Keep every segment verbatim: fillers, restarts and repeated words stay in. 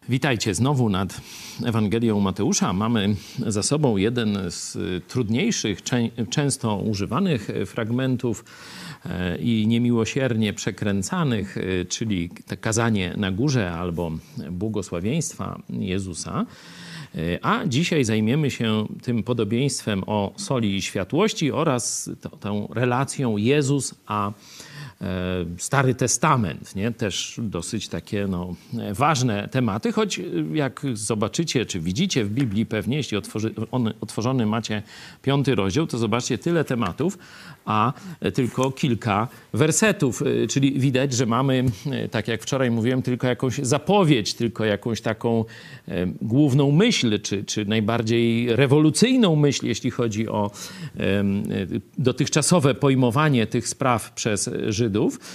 Witajcie znowu nad Ewangelią Mateusza. Mamy za sobą jeden z trudniejszych, często używanych fragmentów i niemiłosiernie przekręcanych, czyli kazanie na górze albo błogosławieństwa Jezusa. A dzisiaj zajmiemy się tym podobieństwem o soli i światłości oraz to, tą relacją Jezus a Stary Testament, nie? Też dosyć takie no, ważne tematy, choć jak zobaczycie, czy widzicie w Biblii pewnie, jeśli otworzy, on, otworzony macie piąty rozdział, to zobaczcie tyle tematów, a tylko kilka wersetów, czyli widać, że mamy, tak jak wczoraj mówiłem, tylko jakąś zapowiedź, tylko jakąś taką e, główną myśl, czy, czy najbardziej rewolucyjną myśl, jeśli chodzi o e, dotychczasowe pojmowanie tych spraw przez Żydów,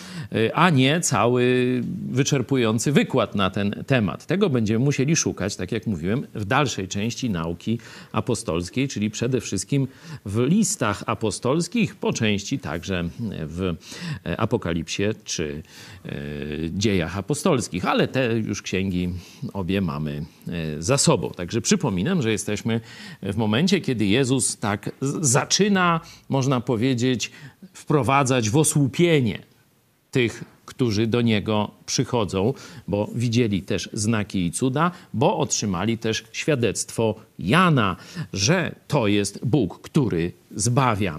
a nie cały wyczerpujący wykład na ten temat. Tego będziemy musieli szukać, tak jak mówiłem, w dalszej części nauki apostolskiej, czyli przede wszystkim w listach apostolskich, po części także w Apokalipsie czy Dziejach apostolskich, ale te już księgi obie mamy za sobą. Także przypominam, że jesteśmy w momencie, kiedy Jezus tak zaczyna, można powiedzieć, wprowadzać w osłupienie tych, którzy do Niego przychodzą, bo widzieli też znaki i cuda, bo otrzymali też świadectwo Jana, że to jest Bóg, który zbawia.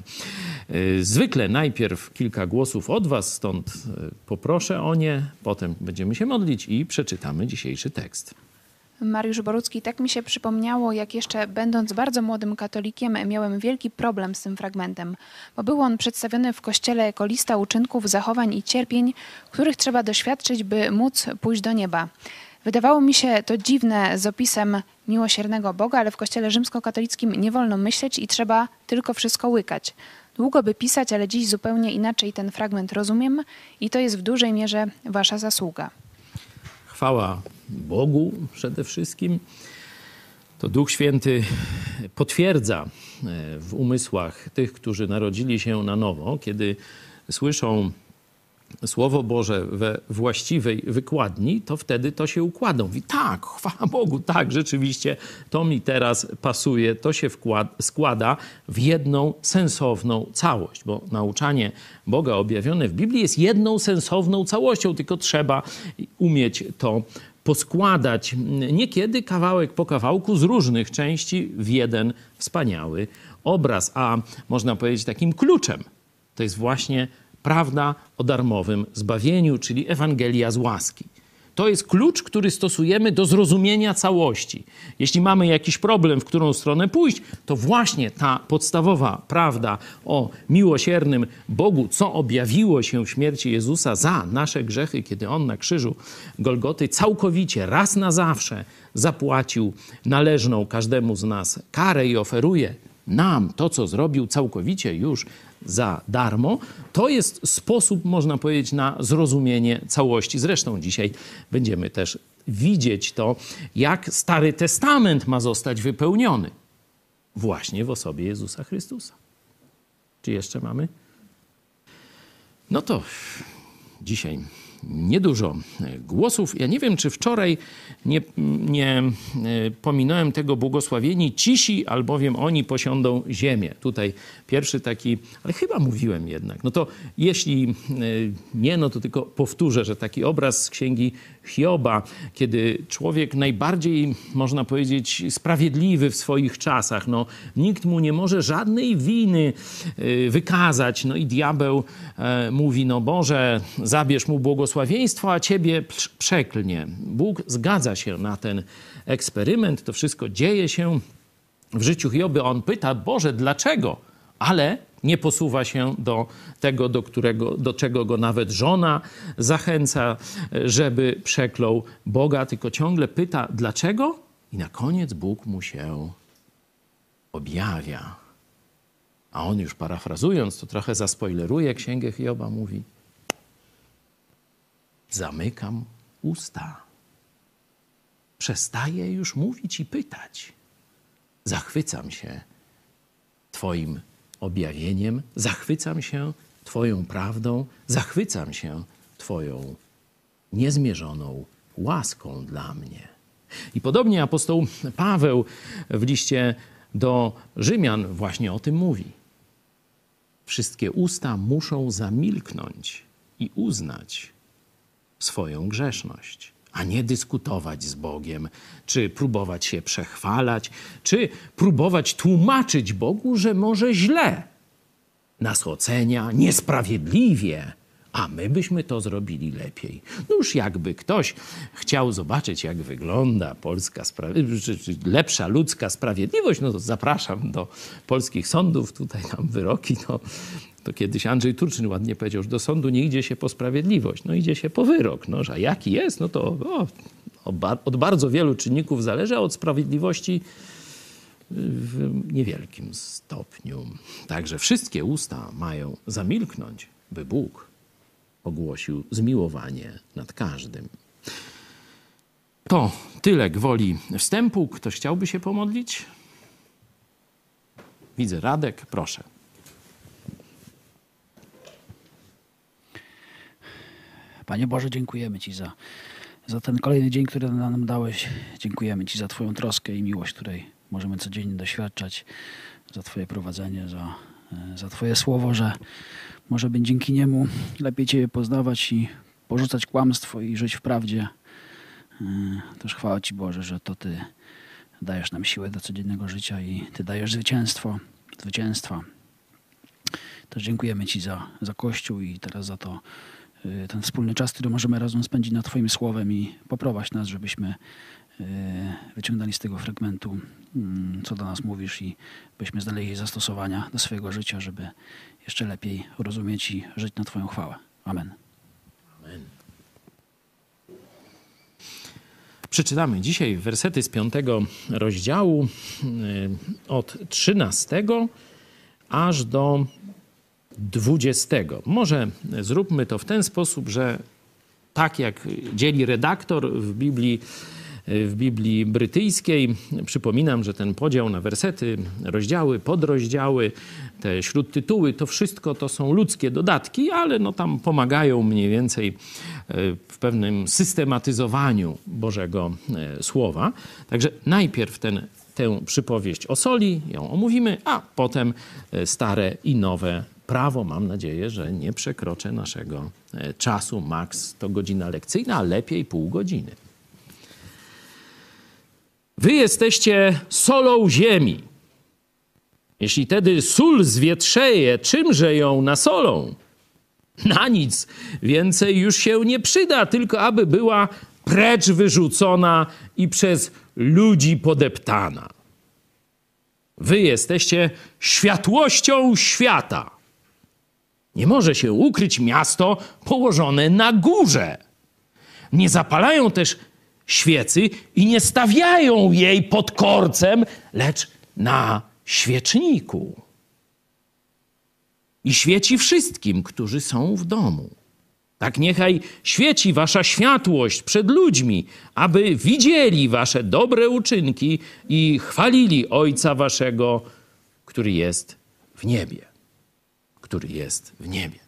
Zwykle najpierw kilka głosów od was, stąd poproszę o nie, potem będziemy się modlić i przeczytamy dzisiejszy tekst. Mariusz Borucki, tak mi się przypomniało, jak jeszcze będąc bardzo młodym katolikiem miałem wielki problem z tym fragmentem, bo był on przedstawiony w Kościele jako lista uczynków, zachowań i cierpień, których trzeba doświadczyć, by móc pójść do nieba. Wydawało mi się to dziwne z opisem miłosiernego Boga, ale w Kościele rzymskokatolickim nie wolno myśleć i trzeba tylko wszystko łykać. Długo by pisać, ale dziś zupełnie inaczej ten fragment rozumiem i to jest w dużej mierze wasza zasługa. Chwała Bogu przede wszystkim. To Duch Święty potwierdza w umysłach tych, którzy narodzili się na nowo, kiedy słyszą Słowo Boże we właściwej wykładni, to wtedy to się układa. Mówi, tak, chwała Bogu, tak, rzeczywiście to mi teraz pasuje, to się wkład, składa w jedną sensowną całość, bo nauczanie Boga objawione w Biblii jest jedną sensowną całością, tylko trzeba umieć to poskładać niekiedy kawałek po kawałku z różnych części w jeden wspaniały obraz, a można powiedzieć takim kluczem to jest właśnie prawda o darmowym zbawieniu, czyli Ewangelia z łaski. To jest klucz, który stosujemy do zrozumienia całości. Jeśli mamy jakiś problem, w którą stronę pójść, to właśnie ta podstawowa prawda o miłosiernym Bogu, co objawiło się w śmierci Jezusa za nasze grzechy, kiedy On na krzyżu Golgoty całkowicie, raz na zawsze zapłacił należną każdemu z nas karę i oferuje nam to, co zrobił całkowicie już za darmo, to jest sposób, można powiedzieć, na zrozumienie całości. Zresztą dzisiaj będziemy też widzieć to, jak Stary Testament ma zostać wypełniony właśnie w osobie Jezusa Chrystusa. Czy jeszcze mamy? No to dzisiaj niedużo głosów. Ja nie wiem, czy wczoraj nie, nie pominąłem tego błogosławieni cisi, albowiem oni posiądą ziemię. Tutaj pierwszy taki, ale chyba mówiłem jednak. No to jeśli nie, no to tylko powtórzę, że taki obraz z księgi Hioba, kiedy człowiek najbardziej, można powiedzieć, sprawiedliwy w swoich czasach, no nikt mu nie może żadnej winy wykazać, no i diabeł mówi, no Boże, zabierz mu błogosławieństwo, a ciebie przeklnie. Bóg zgadza się na ten eksperyment, to wszystko dzieje się w życiu Hioba. On pyta, Boże, dlaczego? Ale nie posuwa się do tego, do, którego, do czego go nawet żona zachęca, żeby przeklął Boga, tylko ciągle pyta, dlaczego? I na koniec Bóg mu się objawia. A on już parafrazując, to trochę zaspoileruje księgę Hioba, mówi, zamykam usta. Przestaję już mówić i pytać. Zachwycam się Twoim objawieniem, zachwycam się Twoją prawdą, zachwycam się Twoją niezmierzoną łaską dla mnie. I podobnie apostoł Paweł w liście do Rzymian właśnie o tym mówi. Wszystkie usta muszą zamilknąć i uznać swoją grzeszność, a nie dyskutować z Bogiem, czy próbować się przechwalać, czy próbować tłumaczyć Bogu, że może źle nas ocenia, niesprawiedliwie, a my byśmy to zrobili lepiej. No już jakby ktoś chciał zobaczyć, jak wygląda polska sprawiedliwość, czy, czy lepsza ludzka sprawiedliwość, no to zapraszam do polskich sądów, tutaj tam wyroki, to, to kiedyś Andrzej Turczyn ładnie powiedział, że do sądu nie idzie się po sprawiedliwość, no idzie się po wyrok. No, a jaki jest, no to o, od bardzo wielu czynników zależy, a od sprawiedliwości w niewielkim stopniu. Także wszystkie usta mają zamilknąć, by Bóg ogłosił zmiłowanie nad każdym. To tyle gwoli wstępu. Ktoś chciałby się pomodlić? Widzę Radek, proszę. Panie Boże, dziękujemy Ci za, za ten kolejny dzień, który nam dałeś. Dziękujemy Ci za Twoją troskę i miłość, której możemy codziennie doświadczać, za Twoje prowadzenie, za, za Twoje słowo, że możemy dzięki niemu lepiej Ciebie poznawać i porzucać kłamstwo i żyć w prawdzie. Też chwała Ci, Boże, że to Ty dajesz nam siłę do codziennego życia i Ty dajesz zwycięstwo, zwycięstwa. Też dziękujemy Ci za, za Kościół i teraz za to, ten wspólny czas, który możemy razem spędzić nad Twoim słowem i poprowadź nas, żebyśmy wyciągnęli z tego fragmentu, co do nas mówisz i byśmy znaleźli zastosowania do swojego życia, żeby jeszcze lepiej rozumieć i żyć na Twoją chwałę. Amen. Amen. Przeczytamy dzisiaj wersety z piątego rozdziału od trzynastego aż do dwudziestego. Może zróbmy to w ten sposób, że tak jak dzieli redaktor w Biblii, w Biblii brytyjskiej, przypominam, że ten podział na wersety, rozdziały, podrozdziały, te śródtytuły, to wszystko to są ludzkie dodatki, ale no tam pomagają mniej więcej w pewnym systematyzowaniu Bożego Słowa. Także najpierw ten, tę przypowieść o soli, ją omówimy, a potem stare i nowe prawo. Mam nadzieję, że nie przekroczę naszego czasu. Maks to godzina lekcyjna, a lepiej pół godziny. Wy jesteście solą ziemi. Jeśli tedy sól zwietrzeje, czymże ją nasolą? Na nic więcej już się nie przyda, tylko aby była precz wyrzucona i przez ludzi podeptana. Wy jesteście światłością świata. Nie może się ukryć miasto położone na górze. Nie zapalają też świecy i nie stawiają jej pod korcem, lecz na świeczniku. I świeci wszystkim, którzy są w domu. Tak niechaj świeci wasza światłość przed ludźmi, aby widzieli wasze dobre uczynki i chwalili Ojca waszego, który jest w niebie. Który jest w niebie.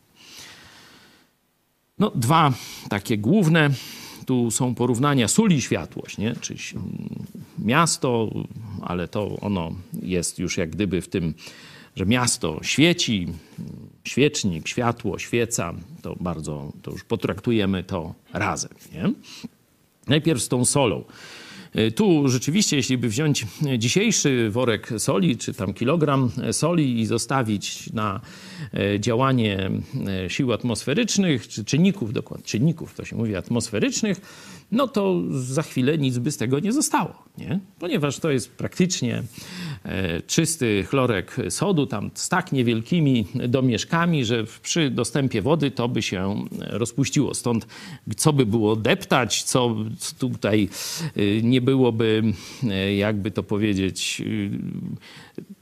No, dwa takie główne. Tu są porównania sól i światłość, nie? Czyli miasto, ale to ono jest już jak gdyby w tym, że miasto świeci, świecznik, światło, świeca, to bardzo, to już potraktujemy to razem, nie? Najpierw z tą solą. Tu rzeczywiście, jeśli by wziąć dzisiejszy worek soli, czy tam kilogram soli i zostawić na działanie sił atmosferycznych, czy czynników, dokładnie czynników, to się mówi atmosferycznych, no to za chwilę nic by z tego nie zostało, nie? Ponieważ to jest praktycznie czysty chlorek sodu, tam z tak niewielkimi domieszkami, że przy dostępie wody to by się rozpuściło. Stąd co by było deptać, co tutaj nie byłoby, jakby to powiedzieć,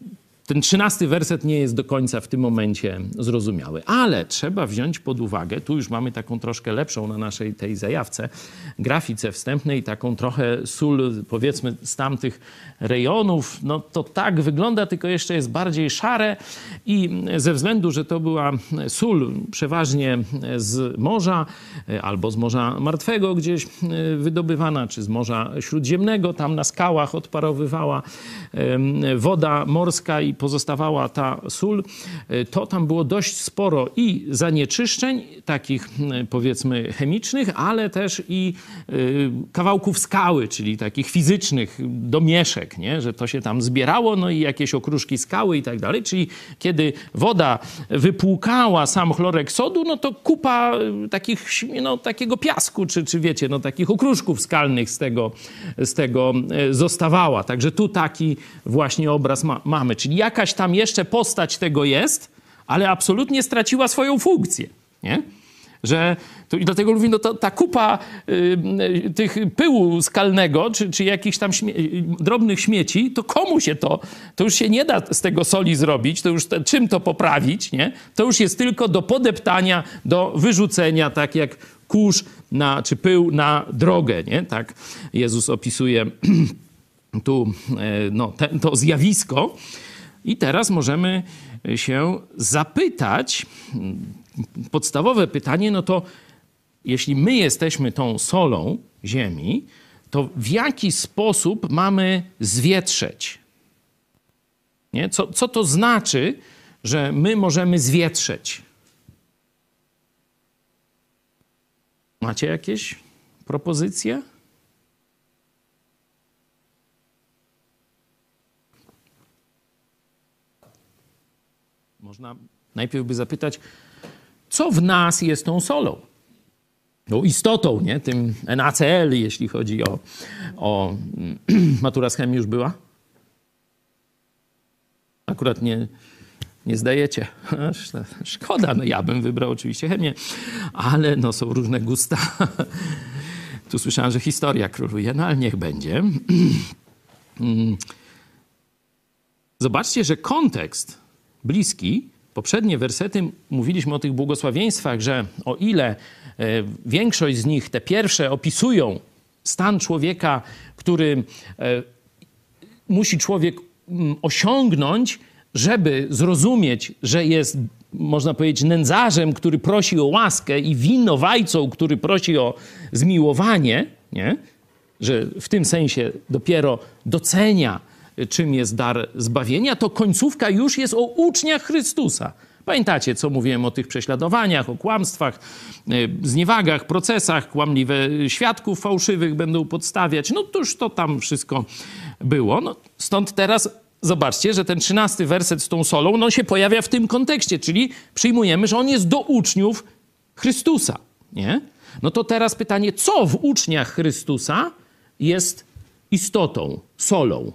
ten trzynasty werset nie jest do końca w tym momencie zrozumiały. Ale trzeba wziąć pod uwagę, tu już mamy taką troszkę lepszą na naszej tej zajawce, grafice wstępnej, taką trochę sól, powiedzmy, z tamtych rejonów. No to tak wygląda, tylko jeszcze jest bardziej szare i ze względu, że to była sól przeważnie z morza albo z Morza Martwego gdzieś wydobywana, czy z Morza Śródziemnego, tam na skałach odparowywała woda morska i pozostawała ta sól, to tam było dość sporo i zanieczyszczeń, takich powiedzmy chemicznych, ale też i kawałków skały, czyli takich fizycznych domieszek, nie? Że to się tam zbierało, no i jakieś okruszki skały i tak dalej. Czyli kiedy woda wypłukała sam chlorek sodu, no to kupa takich, no, takiego piasku, czy, czy wiecie, no takich okruszków skalnych z tego, z tego zostawała. Także tu taki właśnie obraz ma, mamy. Czyli jakaś tam jeszcze postać tego jest, ale absolutnie straciła swoją funkcję, nie? Że to, i dlatego mówię, no to ta kupa y, tych pyłu skalnego, czy, czy jakichś tam śmie drobnych śmieci, to komu się to, to już się nie da z tego soli zrobić, to już te, czym to poprawić, nie? To już jest tylko do podeptania, do wyrzucenia, tak jak kurz na, czy pył na drogę, nie? Tak Jezus opisuje tu no, te, to zjawisko. I teraz możemy się zapytać, podstawowe pytanie, no to jeśli my jesteśmy tą solą ziemi, to w jaki sposób mamy zwietrzeć? Nie? Co, co to znaczy, że my możemy zwietrzeć? Macie jakieś propozycje? Można najpierw by zapytać, co w nas jest tą solą? No istotą, nie? Tym N A C L, jeśli chodzi o... o matura z chemii już była? Akurat nie, nie zdajecie. Szkoda, no ja bym wybrał oczywiście chemię, ale no są różne gusta. Tu słyszałem, że historia króluje, no ale niech będzie. Zobaczcie, że kontekst bliski, poprzednie wersety, mówiliśmy o tych błogosławieństwach, że o ile większość z nich, te pierwsze, opisują stan człowieka, który musi człowiek osiągnąć, żeby zrozumieć, że jest, można powiedzieć, nędzarzem, który prosi o łaskę i winowajcą, który prosi o zmiłowanie, nie? Że w tym sensie dopiero docenia, czym jest dar zbawienia, to końcówka już jest o uczniach Chrystusa. Pamiętacie, co mówiłem o tych prześladowaniach, o kłamstwach, zniewagach, procesach, kłamliwe świadków fałszywych będą podstawiać. No to już to tam wszystko było. No, stąd teraz zobaczcie, że ten trzynasty werset z tą solą, no się pojawia w tym kontekście, czyli przyjmujemy, że on jest do uczniów Chrystusa, nie? No to teraz pytanie, co w uczniach Chrystusa jest istotą, solą?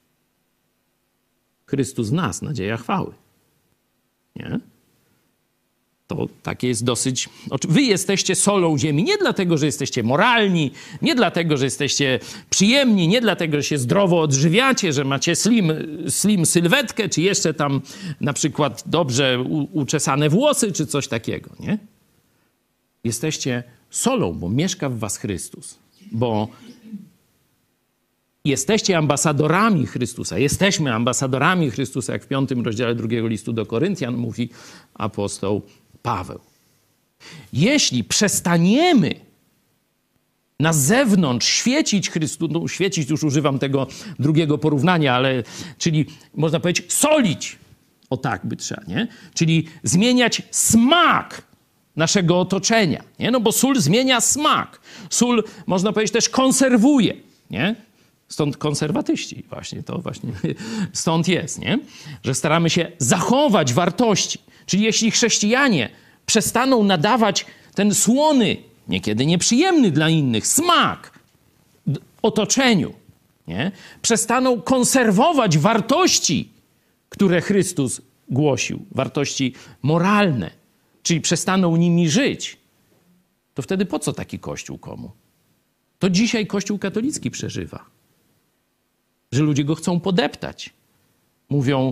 Chrystus w nas, nadzieja chwały. Nie? To takie jest dosyć... Wy jesteście solą ziemi nie dlatego, że jesteście moralni, nie dlatego, że jesteście przyjemni, nie dlatego, że się zdrowo odżywiacie, że macie slim, slim sylwetkę, czy jeszcze tam na przykład dobrze u, uczesane włosy, czy coś takiego, nie? Jesteście solą, bo mieszka w was Chrystus. Bo jesteście ambasadorami Chrystusa. Jesteśmy ambasadorami Chrystusa, jak w piątym rozdziale drugiego listu do Koryntian mówi apostoł Paweł. Jeśli przestaniemy na zewnątrz świecić Chrystus, no świecić już używam tego drugiego porównania, ale czyli można powiedzieć solić, o tak by trzeba, nie? Czyli zmieniać smak naszego otoczenia, nie? No bo sól zmienia smak. Sól, można powiedzieć, też konserwuje, nie? Stąd konserwatyści właśnie, to właśnie stąd jest, nie? Że staramy się zachować wartości. Czyli jeśli chrześcijanie przestaną nadawać ten słony, niekiedy nieprzyjemny dla innych, smak otoczeniu, nie? Przestaną konserwować wartości, które Chrystus głosił, wartości moralne, czyli przestaną nimi żyć, to wtedy po co taki Kościół komu? To dzisiaj Kościół katolicki przeżywa. Że ludzie go chcą podeptać. Mówią,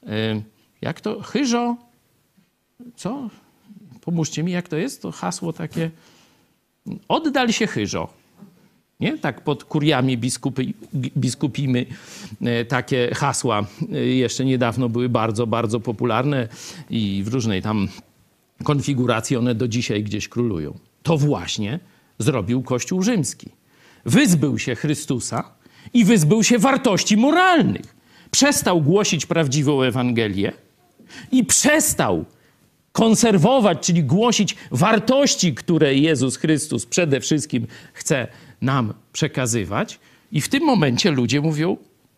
jak to? Chyżo? Co? Pomóżcie mi, jak to jest? To hasło takie. Oddal się chyżo. Nie? Tak pod kuriami biskupy, biskupimy takie hasła jeszcze niedawno były bardzo, bardzo popularne i w różnej tam konfiguracji one do dzisiaj gdzieś królują. To właśnie zrobił Kościół rzymski. Wyzbył się Chrystusa i wyzbył się wartości moralnych. Przestał głosić prawdziwą Ewangelię i przestał konserwować, czyli głosić wartości, które Jezus Chrystus przede wszystkim chce nam przekazywać. I w tym momencie ludzie mówią,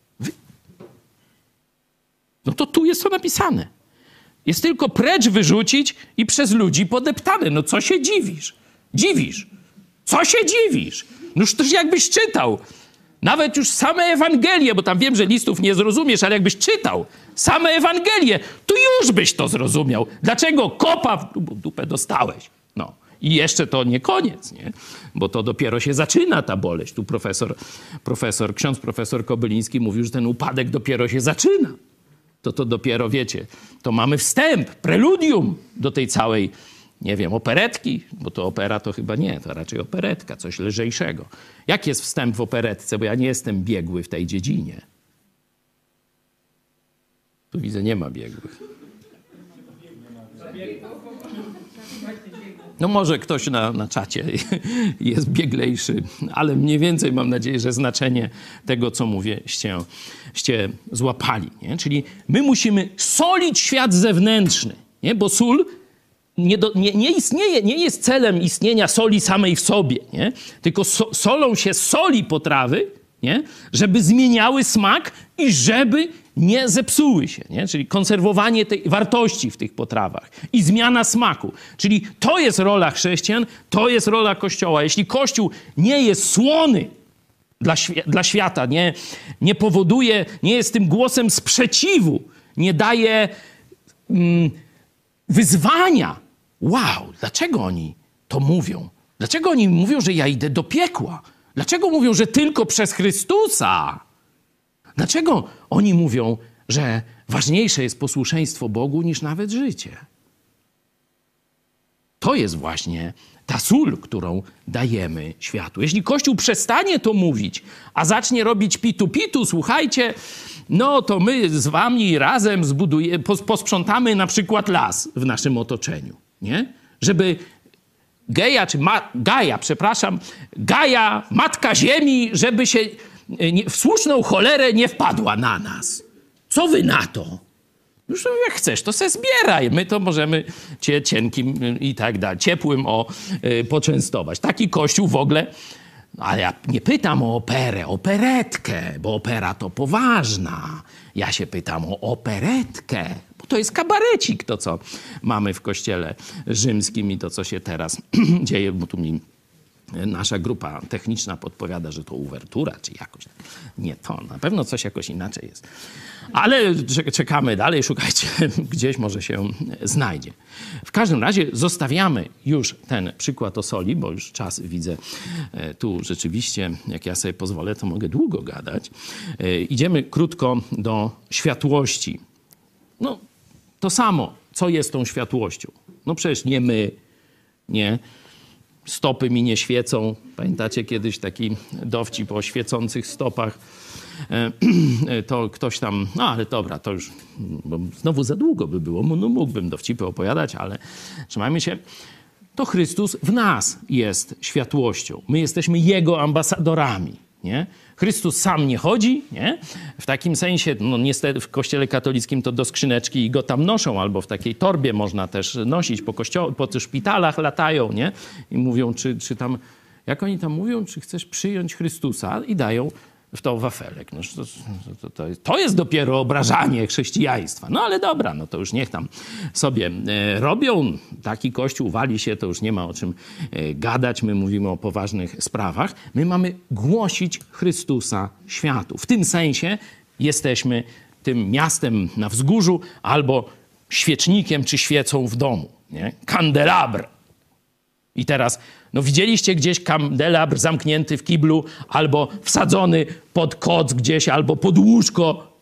no to tu jest to napisane. Jest tylko precz wyrzucić i przez ludzi podeptane. No co się dziwisz? Dziwisz. Co się dziwisz? Noż też jakbyś czytał. Nawet już same Ewangelie, bo tam wiem, że listów nie zrozumiesz, ale jakbyś czytał same Ewangelie, to już byś to zrozumiał. Dlaczego kopa w dupę dostałeś? No. I jeszcze to nie koniec, nie? Bo to dopiero się zaczyna ta boleść. Tu profesor, profesor, ksiądz profesor Kobyliński mówił, że ten upadek dopiero się zaczyna. To to dopiero, wiecie, to mamy wstęp, preludium do tej całej, nie wiem, operetki, bo to opera to chyba nie, to raczej operetka, coś lżejszego. Jak jest wstęp w operetce, bo ja nie jestem biegły w tej dziedzinie. Tu widzę, nie ma biegłych. No może ktoś na, na czacie jest bieglejszy, ale mniej więcej mam nadzieję, że znaczenie tego, co mówię, ście, ście złapali. Nie? Czyli my musimy solić świat zewnętrzny, nie? Bo sól nie, do, nie, nie istnieje, nie jest celem istnienia soli samej w sobie, nie? Tylko so, solą się soli potrawy, nie? Żeby zmieniały smak i żeby nie zepsuły się, nie? Czyli konserwowanie tej wartości w tych potrawach i zmiana smaku. Czyli to jest rola chrześcijan, to jest rola Kościoła. Jeśli Kościół nie jest słony dla, świ- dla świata, nie, nie powoduje, nie jest tym głosem sprzeciwu, nie daje mm, wyzwania. Wow, dlaczego oni to mówią? Dlaczego oni mówią, że ja idę do piekła? Dlaczego mówią, że tylko przez Chrystusa? Dlaczego oni mówią, że ważniejsze jest posłuszeństwo Bogu niż nawet życie? To jest właśnie ta sól, którą dajemy światu. Jeśli Kościół przestanie to mówić, a zacznie robić pitu-pitu, słuchajcie, no to my z wami razem zbudujemy, posprzątamy na przykład las w naszym otoczeniu, nie? Żeby Geja, czy ma, Gaja, przepraszam, Gaja, Matka Ziemi, żeby się nie, w słuszną cholerę nie wpadła na nas. Co wy na to? Już jak chcesz, to se zbieraj. My to możemy cię cienkim i tak dalej, ciepłym o y, poczęstować. Taki kościół w ogóle, ale ja nie pytam o operę, operetkę, bo opera to poważna. Ja się pytam o operetkę, bo to jest kabarecik, to co mamy w kościele rzymskim i to, co się teraz dzieje, bo tu mi nasza grupa techniczna podpowiada, że to uwertura, czy jakoś. Nie to, na pewno coś jakoś inaczej jest. Ale czekamy dalej, szukajcie, gdzieś może się znajdzie. W każdym razie zostawiamy już ten przykład o soli, bo już czas widzę tu rzeczywiście, jak ja sobie pozwolę, to mogę długo gadać. Idziemy krótko do światłości. No, to samo, co jest tą światłością? No przecież nie my, nie stopy mi nie świecą. Pamiętacie kiedyś taki dowcip o świecących stopach? To ktoś tam, no ale dobra, to już bo znowu za długo by było. No mógłbym dowcipy opowiadać, ale trzymajmy się. To Chrystus w nas jest światłością. My jesteśmy Jego ambasadorami, nie? Chrystus sam nie chodzi, nie? W takim sensie, no niestety w kościele katolickim to do skrzyneczki go tam noszą, albo w takiej torbie można też nosić, po, kościoł, po tych szpitalach latają, nie? I mówią, czy, czy tam, jak oni tam mówią, czy chcesz przyjąć Chrystusa i dają w to wafelek. No, to, to, to, jest, to jest dopiero obrażanie chrześcijaństwa. No ale dobra, no to już niech tam sobie e, robią. Taki kościół wali się, to już nie ma o czym e, gadać. My mówimy o poważnych sprawach. My mamy głosić Chrystusa światu. W tym sensie jesteśmy tym miastem na wzgórzu albo świecznikiem czy świecą w domu. Nie? Kandelabr. I teraz, no widzieliście gdzieś kandelabr zamknięty w kiblu albo wsadzony pod koc gdzieś albo pod łóżko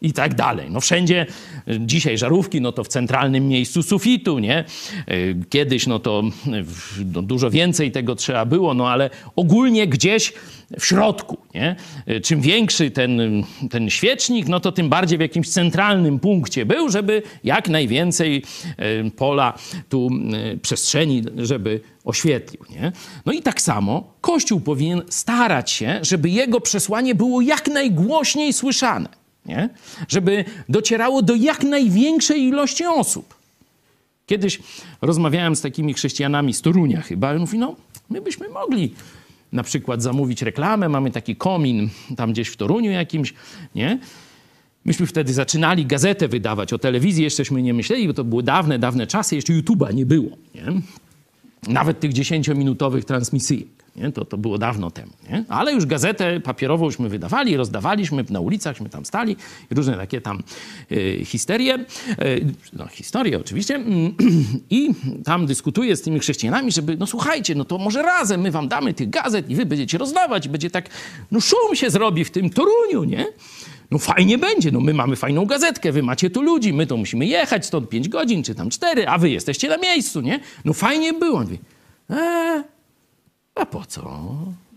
i tak dalej. No wszędzie dzisiaj żarówki, no to w centralnym miejscu sufitu, nie? Kiedyś no to no dużo więcej tego trzeba było, no ale ogólnie gdzieś w środku, nie? Czym większy ten, ten świecznik, no to tym bardziej w jakimś centralnym punkcie był, żeby jak najwięcej pola tu przestrzeni, żeby oświetlił, nie? No i tak samo Kościół powinien starać się, żeby jego przesłanie było jak najgłośniej słyszane, nie? Żeby docierało do jak największej ilości osób. Kiedyś rozmawiałem z takimi chrześcijanami z Torunia chyba i mówi, no my byśmy mogli na przykład zamówić reklamę, mamy taki komin tam gdzieś w Toruniu jakimś, nie? Myśmy wtedy zaczynali gazetę wydawać, o telewizji jeszcześmy nie myśleli, bo to były dawne, dawne czasy, jeszcze YouTube'a nie było, nie? Nawet tych dziesięciominutowych transmisyjek, nie? To, to było dawno temu, nie? Ale już gazetę papierową żeśmy wydawali, rozdawaliśmy, na ulicachśmy tam stali, różne takie tam y, histerie, y, no historie oczywiście, i tam dyskutuję z tymi chrześcijanami, żeby, no słuchajcie, no to może razem my wam damy tych gazet i wy będziecie rozdawać i będzie tak, no szum się zrobi w tym Toruniu, nie? No fajnie będzie, no my mamy fajną gazetkę, wy macie tu ludzi, my to musimy jechać stąd pięć godzin, czy tam cztery, a wy jesteście na miejscu, nie? No fajnie było. On mówi, eee, a po co?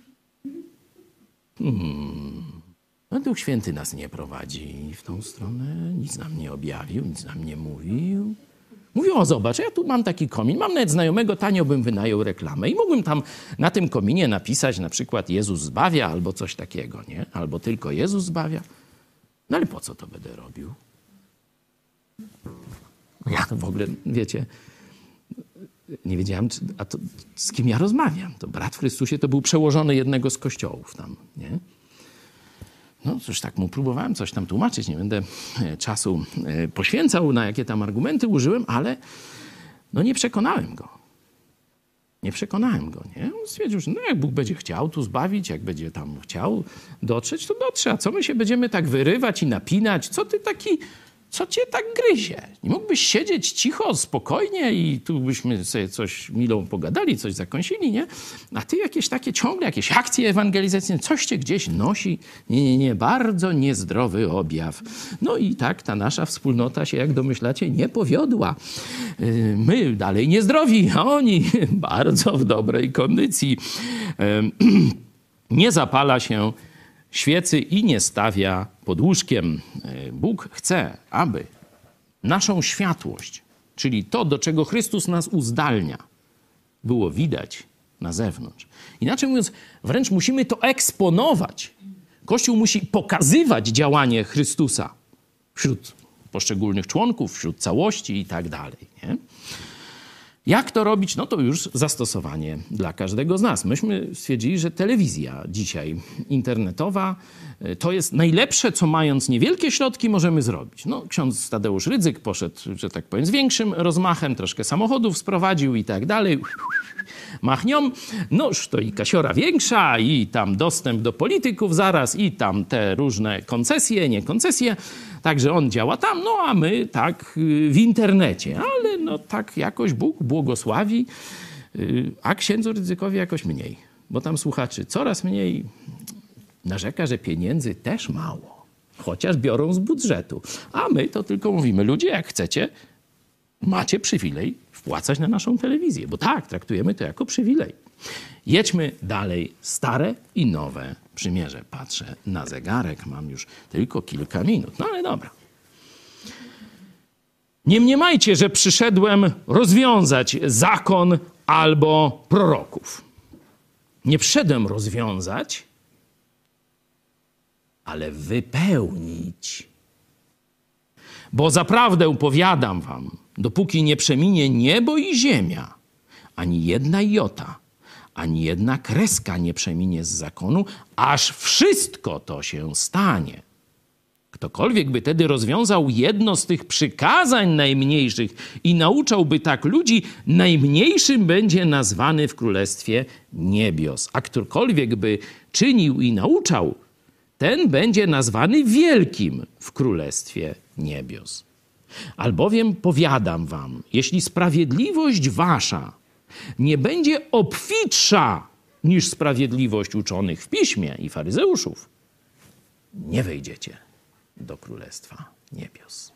Hmm. No Duch Święty nas nie prowadzi w tą stronę, nic nam nie objawił, nic nam nie mówił. Mówił, o zobacz, ja tu mam taki komin, mam nawet znajomego, tanio bym wynajął reklamę i mógłbym tam na tym kominie napisać na przykład Jezus zbawia albo coś takiego, nie? Albo tylko Jezus zbawia. No ale po co to będę robił? Ja w ogóle, wiecie, nie wiedziałem, czy, a to z kim ja rozmawiam. To brat w Chrystusie to był przełożony jednego z kościołów tam, nie? No cóż, tak mu próbowałem coś tam tłumaczyć, nie będę czasu poświęcał, na jakie tam argumenty użyłem, ale no nie przekonałem go. Nie przekonałem go, nie? On stwierdził, że no jak Bóg będzie chciał tu zbawić, jak będzie tam chciał dotrzeć, to dotrze. A co my się będziemy tak wyrywać i napinać? Co ty taki, co cię tak gryzie? Nie mógłbyś siedzieć cicho, spokojnie i tu byśmy sobie coś milą pogadali, coś zakąsili, nie? A ty jakieś takie ciągle, jakieś akcje ewangelizacyjne, coś cię gdzieś nosi. Nie, nie, nie, bardzo niezdrowy objaw. No i tak ta nasza wspólnota się, jak domyślacie, nie powiodła. My dalej niezdrowi, a oni bardzo w dobrej kondycji. Nie zapala się świecy i nie stawia pod łóżkiem. Bóg chce, aby naszą światłość, czyli to, do czego Chrystus nas uzdalnia, było widać na zewnątrz. Inaczej mówiąc, wręcz musimy to eksponować. Kościół musi pokazywać działanie Chrystusa wśród poszczególnych członków, wśród całości i tak dalej, nie? Jak to robić? No to już zastosowanie dla każdego z nas. Myśmy stwierdzili, że telewizja dzisiaj internetowa to jest najlepsze, co mając niewielkie środki możemy zrobić. No, ksiądz Tadeusz Rydzyk poszedł, że tak powiem, z większym rozmachem, troszkę samochodów sprowadził i tak dalej. Machnią. Noż to i kasiora większa, i tam dostęp do polityków zaraz, i tam te różne koncesje, nie koncesje. Także on działa tam, no a my tak w internecie. Ale no tak jakoś Bóg błogosławi, a księdzu Rydzykowi jakoś mniej. Bo tam słuchaczy coraz mniej, narzeka, że pieniędzy też mało. Chociaż biorą z budżetu. A my to tylko mówimy, ludzie jak chcecie, macie przywilej wpłacać na naszą telewizję. Bo tak, traktujemy to jako przywilej. Jedźmy dalej. Stare i nowe przymierze. Patrzę na zegarek, mam już tylko kilka minut. No ale dobra. Nie mniemajcie, że przyszedłem rozwiązać zakon albo proroków. Nie przyszedłem rozwiązać, ale wypełnić. Bo zaprawdę powiadam wam, dopóki nie przeminie niebo i ziemia, ani jedna jota, ani jedna kreska nie przeminie z zakonu, aż wszystko to się stanie. Ktokolwiek by tedy rozwiązał jedno z tych przykazań najmniejszych i nauczałby tak ludzi, najmniejszym będzie nazwany w Królestwie Niebios. A ktokolwiek by czynił i nauczał, ten będzie nazwany wielkim w Królestwie Niebios. Albowiem powiadam wam, jeśli sprawiedliwość wasza nie będzie obfitsza niż sprawiedliwość uczonych w piśmie i faryzeuszów, nie wejdziecie do Królestwa Niebios.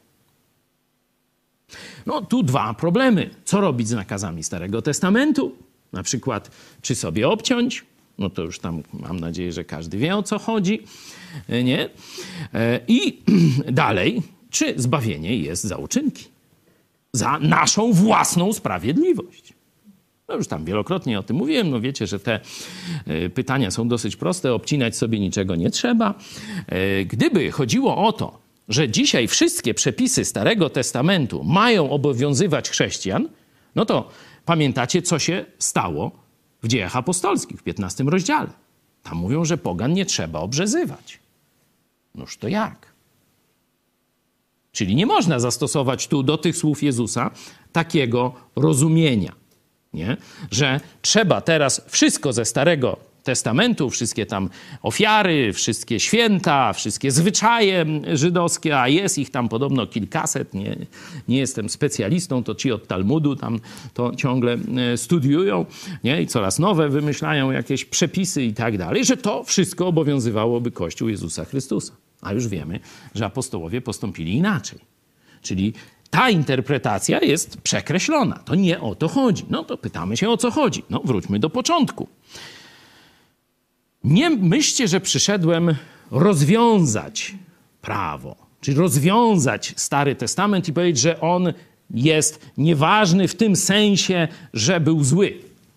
No tu dwa problemy. Co robić z nakazami Starego Testamentu? Na przykład, czy sobie obciąć? No to już tam mam nadzieję, że każdy wie, o co chodzi. Nie? I dalej, czy zbawienie jest za uczynki? Za naszą własną sprawiedliwość. No już tam wielokrotnie o tym mówiłem. No wiecie, że te pytania są dosyć proste. Obcinać sobie niczego nie trzeba. Gdyby chodziło o to, że dzisiaj wszystkie przepisy Starego Testamentu mają obowiązywać chrześcijan, no to pamiętacie, co się stało w Dziejach Apostolskich w piętnastym rozdziale. Tam mówią, że pogan nie trzeba obrzezywać. Noż to jak? Czyli nie można zastosować tu do tych słów Jezusa takiego rozumienia, nie? Że trzeba teraz wszystko ze Starego Testamentu, wszystkie tam ofiary, wszystkie święta, wszystkie zwyczaje żydowskie, a jest ich tam podobno kilkaset, nie, nie jestem specjalistą, to ci od Talmudu tam to ciągle studiują, nie? I coraz nowe wymyślają jakieś przepisy i tak dalej, że to wszystko obowiązywałoby Kościół Jezusa Chrystusa. A już wiemy, że apostołowie postąpili inaczej. Czyli ta interpretacja jest przekreślona. To nie o to chodzi. No to pytamy się, o co chodzi. No wróćmy do początku. Nie myślcie, że przyszedłem rozwiązać prawo, czyli rozwiązać Stary Testament i powiedzieć, że on jest nieważny w tym sensie, że był zły.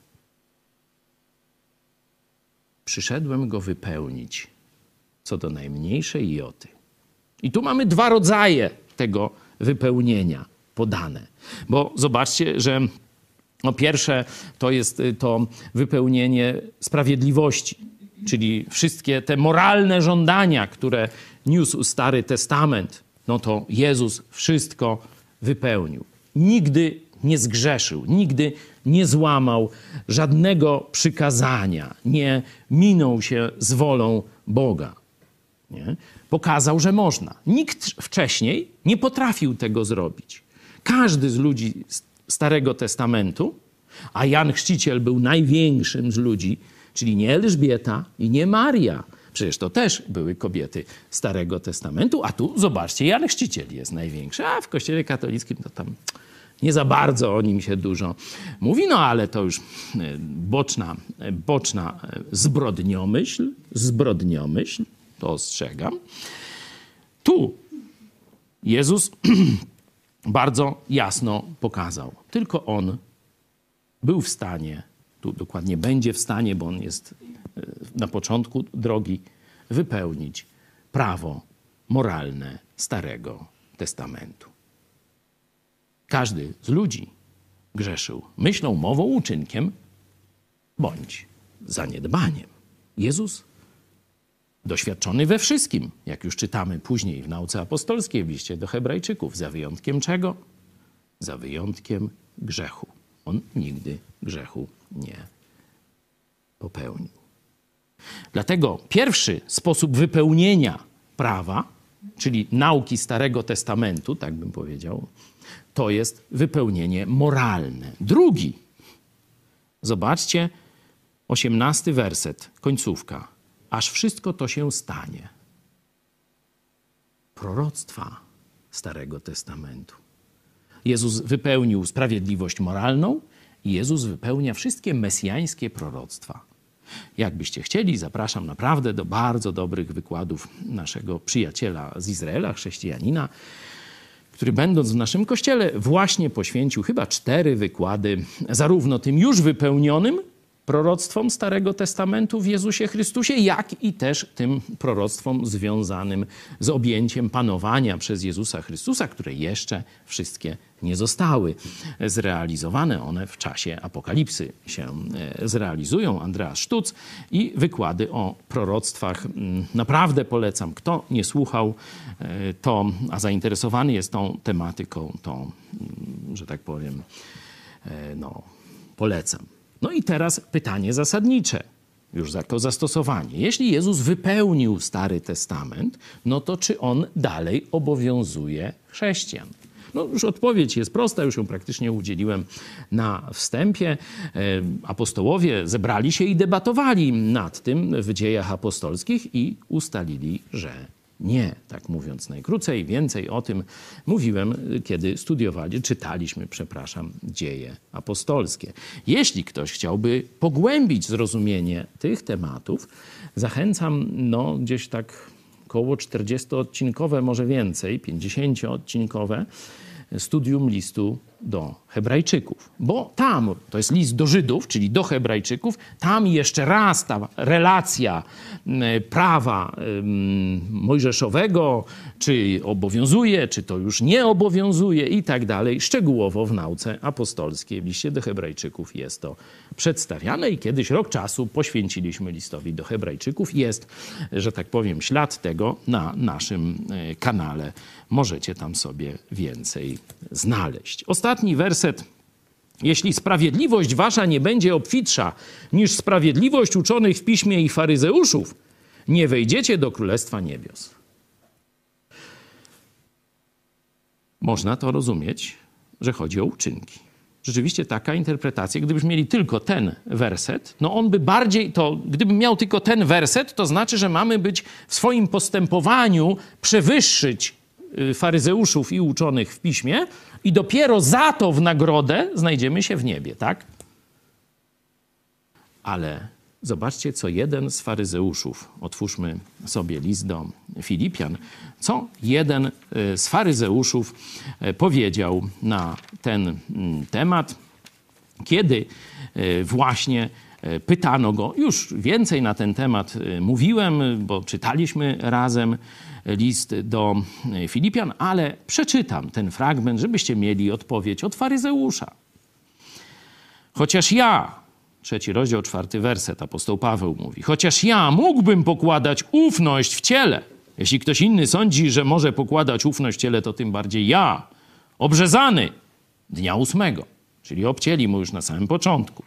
Przyszedłem go wypełnić co do najmniejszej joty. I tu mamy dwa rodzaje tego wypełnienia podane. Bo zobaczcie, że no pierwsze to jest to wypełnienie sprawiedliwości, czyli wszystkie te moralne żądania, które niósł Stary Testament, no to Jezus wszystko wypełnił. Nigdy nie zgrzeszył, nigdy nie złamał żadnego przykazania, nie minął się z wolą Boga. Nie? Pokazał, że można. Nikt wcześniej nie potrafił tego zrobić. Każdy z ludzi Starego Testamentu, a Jan Chrzciciel był największym z ludzi, czyli nie Elżbieta i nie Maria. Przecież to też były kobiety Starego Testamentu, a tu zobaczcie, Jan Chrzciciel jest największy, a w Kościele katolickim to tam nie za bardzo o nim się dużo mówi, no ale to już boczna, boczna zbrodniomyśl, zbrodniomyśl, to ostrzegam. Tu Jezus bardzo jasno pokazał. Tylko On był w stanie, tu dokładnie będzie w stanie, bo On jest na początku drogi, wypełnić prawo moralne Starego Testamentu. Każdy z ludzi grzeszył myślą, mową, uczynkiem bądź zaniedbaniem. Jezus doświadczony we wszystkim, jak już czytamy później w nauce apostolskiej, w liście do Hebrajczyków. Za wyjątkiem czego? Za wyjątkiem grzechu. On nigdy grzechu nie popełnił. Dlatego pierwszy sposób wypełnienia prawa, czyli nauki Starego Testamentu, tak bym powiedział, to jest wypełnienie moralne. Drugi, zobaczcie, osiemnasty werset, końcówka. Aż wszystko to się stanie. Proroctwa Starego Testamentu. Jezus wypełnił sprawiedliwość moralną i Jezus wypełnia wszystkie mesjańskie proroctwa. Jakbyście chcieli, zapraszam naprawdę do bardzo dobrych wykładów naszego przyjaciela z Izraela, chrześcijanina, który będąc w naszym kościele właśnie poświęcił chyba cztery wykłady zarówno tym już wypełnionym proroctwom Starego Testamentu w Jezusie Chrystusie, jak i też tym proroctwom związanym z objęciem panowania przez Jezusa Chrystusa, które jeszcze wszystkie nie zostały zrealizowane. One w czasie apokalipsy się zrealizują. Andreas Sztuc i wykłady o proroctwach. Naprawdę polecam. Kto nie słuchał, to, a zainteresowany jest tą tematyką, to, że tak powiem, no, polecam. No i teraz pytanie zasadnicze, już jako zastosowanie. Jeśli Jezus wypełnił Stary Testament, no to czy on dalej obowiązuje chrześcijan? No już odpowiedź jest prosta, już ją praktycznie udzieliłem na wstępie. Apostołowie zebrali się i debatowali nad tym w Dziejach Apostolskich i ustalili, że Nie, tak mówiąc najkrócej. Więcej o tym mówiłem, kiedy studiowali, czytaliśmy, przepraszam, dzieje apostolskie. Jeśli ktoś chciałby pogłębić zrozumienie tych tematów, zachęcam, no gdzieś tak koło czterdziestoodcinkowe, może więcej, pięćdziesięcioodcinkowe studium listu do Hebrajczyków. Bo tam, to jest list do Żydów, czyli do Hebrajczyków, tam jeszcze raz ta relacja prawa mojżeszowego, czy obowiązuje, czy to już nie obowiązuje i tak dalej, szczegółowo w nauce apostolskiej, w liście do Hebrajczyków jest to przedstawiane i kiedyś rok czasu poświęciliśmy listowi do Hebrajczyków. Jest, że tak powiem, ślad tego na naszym kanale. Możecie tam sobie więcej znaleźć. Ostatni werset. Jeśli sprawiedliwość wasza nie będzie obfitsza niż sprawiedliwość uczonych w piśmie i faryzeuszów, nie wejdziecie do Królestwa Niebios. Można to rozumieć, że chodzi o uczynki. Rzeczywiście taka interpretacja, gdybyśmy mieli tylko ten werset, no on by bardziej, to gdybym miał tylko ten werset, to znaczy, że mamy być w swoim postępowaniu, przewyższyć faryzeuszów i uczonych w piśmie i dopiero za to w nagrodę znajdziemy się w niebie, tak? Ale zobaczcie, co jeden z faryzeuszów, otwórzmy sobie list do Filipian, co jeden z faryzeuszów powiedział na ten temat, kiedy właśnie pytano go, już więcej na ten temat mówiłem, bo czytaliśmy razem list do Filipian, ale przeczytam ten fragment, żebyście mieli odpowiedź od faryzeusza. Chociaż ja, trzeci rozdział, czwarty werset, apostoł Paweł mówi, chociaż ja mógłbym pokładać ufność w ciele. Jeśli ktoś inny sądzi, że może pokładać ufność w ciele, to tym bardziej ja, obrzezany dnia ósmego, czyli obcięli mu już na samym początku,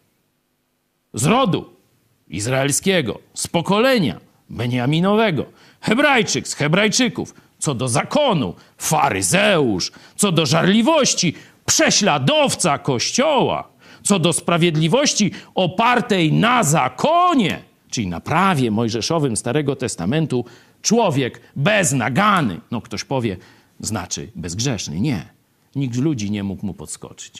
z rodu izraelskiego, z pokolenia Beniaminowego, Hebrajczyk z Hebrajczyków, co do zakonu, faryzeusz, co do żarliwości, prześladowca Kościoła, co do sprawiedliwości opartej na zakonie, czyli na prawie mojżeszowym Starego Testamentu, człowiek bez nagany. No ktoś powie, znaczy bezgrzeszny. Nie. Nikt z ludzi nie mógł mu podskoczyć.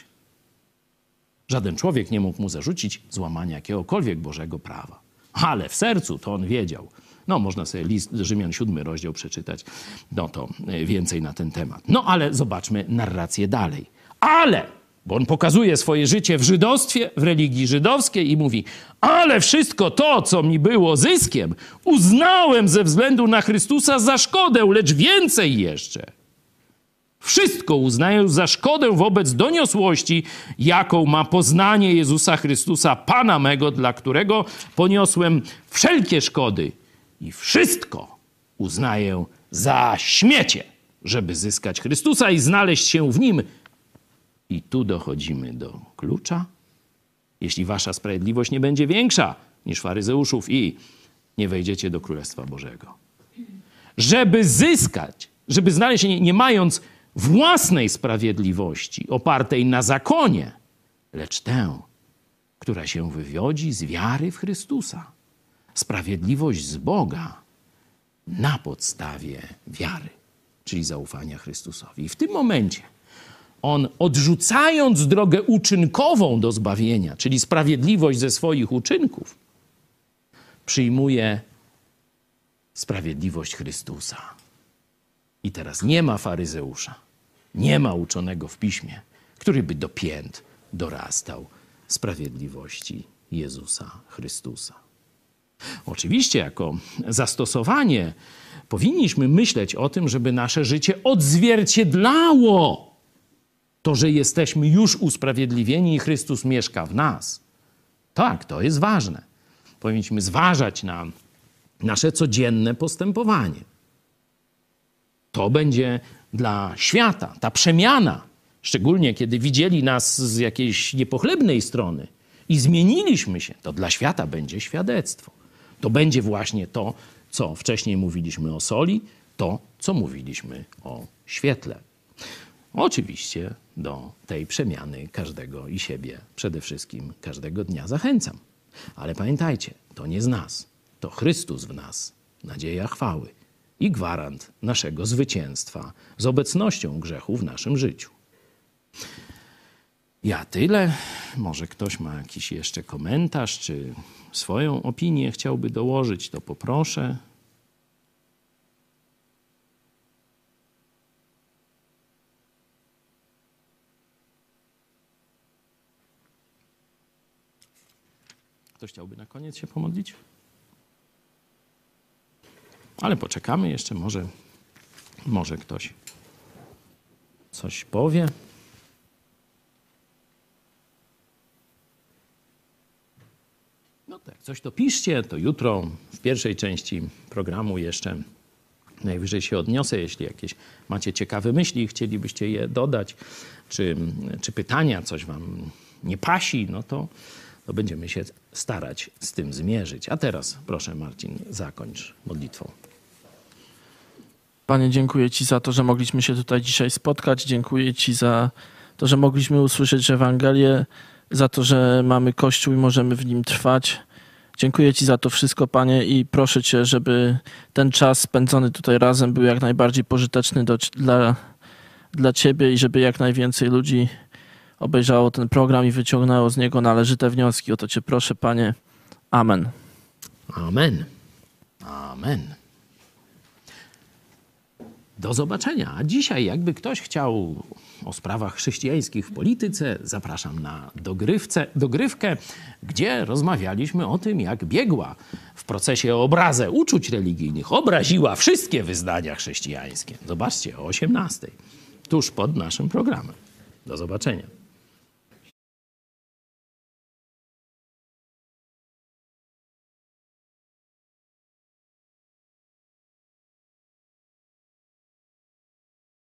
Żaden człowiek nie mógł mu zarzucić złamania jakiegokolwiek Bożego prawa. Ale w sercu to on wiedział. No, można sobie list Rzymian, siódmy rozdział przeczytać. No to więcej na ten temat. No, ale zobaczmy narrację dalej. Ale, bo on pokazuje swoje życie w żydostwie, w religii żydowskiej i mówi, ale wszystko to, co mi było zyskiem, uznałem ze względu na Chrystusa za szkodę, lecz więcej jeszcze. Wszystko uznaję za szkodę wobec doniosłości, jaką ma poznanie Jezusa Chrystusa, Pana mego, dla którego poniosłem wszelkie szkody i wszystko uznaję za śmiecie, żeby zyskać Chrystusa i znaleźć się w Nim. I tu dochodzimy do klucza. Jeśli wasza sprawiedliwość nie będzie większa niż faryzeuszów i nie wejdziecie do Królestwa Bożego. Żeby zyskać, żeby znaleźć się nie, nie mając własnej sprawiedliwości opartej na zakonie, lecz tę, która się wywodzi z wiary w Chrystusa. Sprawiedliwość z Boga na podstawie wiary, czyli zaufania Chrystusowi. I w tym momencie on, odrzucając drogę uczynkową do zbawienia, czyli sprawiedliwość ze swoich uczynków, przyjmuje sprawiedliwość Chrystusa. I teraz nie ma faryzeusza, nie ma uczonego w piśmie, który by do pięt dorastał sprawiedliwości Jezusa Chrystusa. Oczywiście jako zastosowanie powinniśmy myśleć o tym, żeby nasze życie odzwierciedlało to, że jesteśmy już usprawiedliwieni i Chrystus mieszka w nas. Tak, to jest ważne. Powinniśmy zważać na nasze codzienne postępowanie. To będzie dla świata, ta przemiana, szczególnie kiedy widzieli nas z jakiejś niepochlebnej strony i zmieniliśmy się, to dla świata będzie świadectwo. To będzie właśnie to, co wcześniej mówiliśmy o soli, to, co mówiliśmy o świetle. Oczywiście do tej przemiany każdego i siebie, przede wszystkim każdego dnia zachęcam. Ale pamiętajcie, to nie z nas, to Chrystus w nas, nadzieja chwały. i gwarant naszego zwycięstwa z obecnością grzechu w naszym życiu. Ja tyle. Może ktoś ma jakiś jeszcze komentarz, czy swoją opinię chciałby dołożyć, to poproszę. Ktoś chciałby na koniec się pomodlić? Ale poczekamy jeszcze, może, może ktoś coś powie. No tak, coś to piszcie, to jutro w pierwszej części programu jeszcze najwyżej się odniosę, jeśli jakieś macie ciekawe myśli i chcielibyście je dodać, czy, czy pytania, coś wam nie pasi, no to, to będziemy się starać z tym zmierzyć. A teraz proszę, Marcin, zakończ modlitwą. Panie, dziękuję Ci za to, że mogliśmy się tutaj dzisiaj spotkać. Dziękuję Ci za to, że mogliśmy usłyszeć Ewangelię, za to, że mamy Kościół i możemy w nim trwać. Dziękuję Ci za to wszystko, Panie, i proszę Cię, żeby ten czas spędzony tutaj razem był jak najbardziej pożyteczny do, dla, dla Ciebie i żeby jak najwięcej ludzi obejrzało ten program i wyciągnęło z niego należyte wnioski. O to Cię proszę, Panie. Amen. Amen. Amen. Do zobaczenia. A dzisiaj, jakby ktoś chciał o sprawach chrześcijańskich w polityce, zapraszam na dogrywce, dogrywkę, gdzie rozmawialiśmy o tym, jak biegła w procesie o obrazę uczuć religijnych. Obraziła wszystkie wyznania chrześcijańskie. Zobaczcie, o osiemnastej, tuż pod naszym programem. Do zobaczenia.